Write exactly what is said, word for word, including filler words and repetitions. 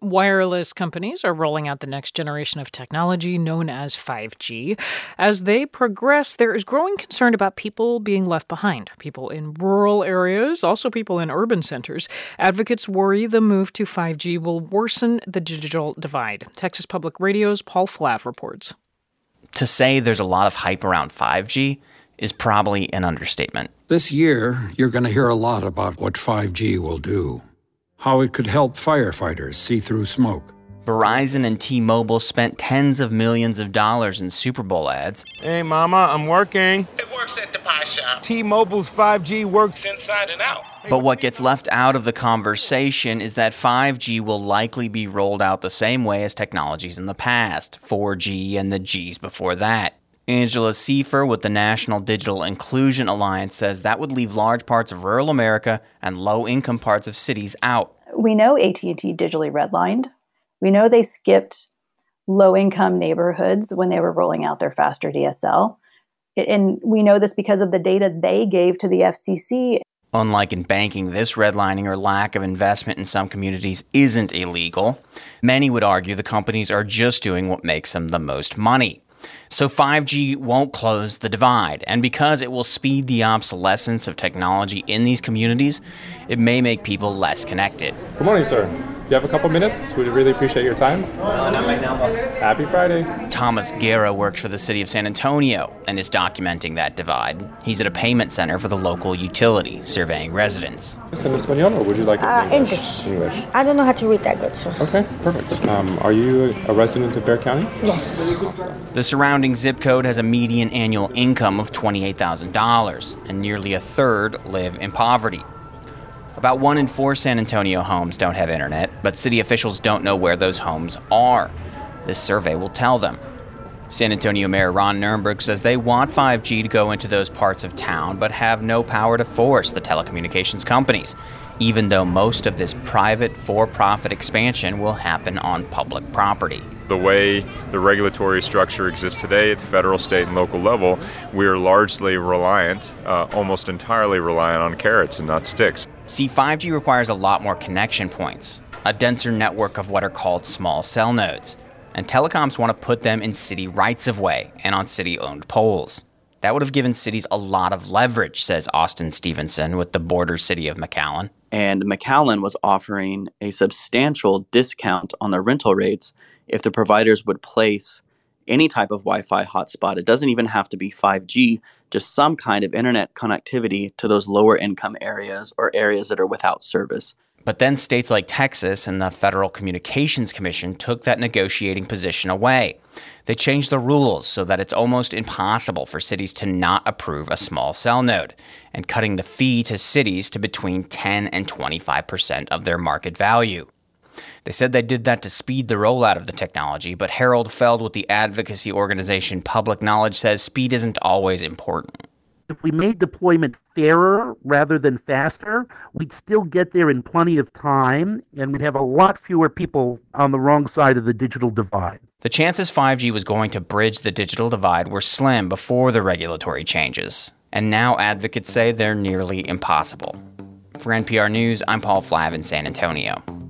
Wireless companies are rolling out the next generation of technology known as five G. As they progress, there is growing concern about people being left behind. People in rural areas, also people in urban centers. Advocates worry the move to five G will worsen the digital divide. Texas Public Radio's Paul Flav reports. To say there's a lot of hype around five G is probably an understatement. This year, you're going to hear a lot about what five G will do. How it could help firefighters see through smoke. Verizon and T-Mobile spent tens of millions of dollars in Super Bowl ads. Hey, Mama, I'm working. It works at the pie shop. T-Mobile's five G works inside and out. But what gets left out of the conversation is that five G will likely be rolled out the same way as technologies in the past, four G and the Gs before that. Angela Seifer with the National Digital Inclusion Alliance says that would leave large parts of rural America and low-income parts of cities out. We know A T and T digitally redlined. We know they skipped low-income neighborhoods when they were rolling out their faster D S L. And we know this because of the data they gave to the F C C. Unlike in banking, this redlining or lack of investment in some communities isn't illegal. Many would argue the companies are just doing what makes them the most money. So five G won't close the divide, and because it will speed the obsolescence of technology in these communities, it may make people less connected. Good morning, sir. Do you have a couple minutes? We'd really appreciate your time. No, not right now, but... Happy Friday. Thomas Guerra works for the city of San Antonio and is documenting that divide. He's at a payment center for the local utility, surveying residents. Is it Espanol, or would you like it uh, in English? English? English. I don't know how to read that good, sir. Okay, perfect. Um, are you a resident of Bexar County? Yes. The surrounding zip code has a median annual income of twenty-eight thousand dollars, and nearly a third live in poverty. About one in four San Antonio homes don't have internet, but city officials don't know where those homes are. This survey will tell them. San Antonio Mayor Ron Nirenberg says they want five G to go into those parts of town, but have no power to force the telecommunications companies, even though most of this private, for-profit expansion will happen on public property. The way the regulatory structure exists today at the federal, state, and local level, we are largely reliant, uh, almost entirely reliant on carrots and not sticks. See, five G requires a lot more connection points, a denser network of what are called small cell nodes, and telecoms want to put them in city rights-of-way and on city-owned poles. That would have given cities a lot of leverage, says Austin Stevenson with the border city of McAllen. And McAllen was offering a substantial discount on their rental rates if the providers would place any type of Wi-Fi hotspot. It doesn't even have to be five G, just some kind of internet connectivity to those lower income areas or areas that are without service. But then states like Texas and the Federal Communications Commission took that negotiating position away. They changed the rules so that it's almost impossible for cities to not approve a small cell node, and cutting the fee to cities to between ten and twenty-five percent of their market value. They said they did that to speed the rollout of the technology, but Harold Feld with the advocacy organization Public Knowledge says speed isn't always important. If we made deployment fairer rather than faster, we'd still get there in plenty of time, and we'd have a lot fewer people on the wrong side of the digital divide. The chances five G was going to bridge the digital divide were slim before the regulatory changes, and now advocates say they're nearly impossible. For N P R News, I'm Paul Flav in San Antonio.